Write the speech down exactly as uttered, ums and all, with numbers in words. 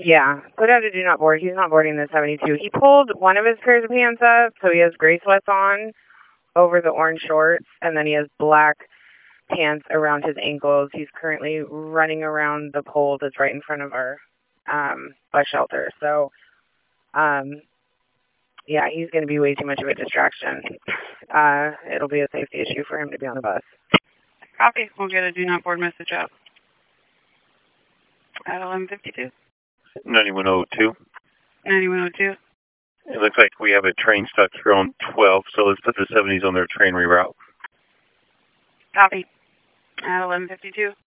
Yeah, put out a do not board. He's not boarding the seventy-two. He pulled one of his pairs of pants up, so he has gray sweats on over the orange shorts, and then he has black pants around his ankles. He's currently running around the pole that's right in front of our um, bus shelter. So, um, yeah, he's going to be way too much of a distraction. Uh, it'll be a safety issue for him to be on the bus. Copy. We'll get a do not board message out at eleven fifty-two. ninety-one oh two. ninety-one oh two. It looks like we have a train stuck here on twelve, so let's put the seventies on their train reroute. Copy. At eleven fifty-two.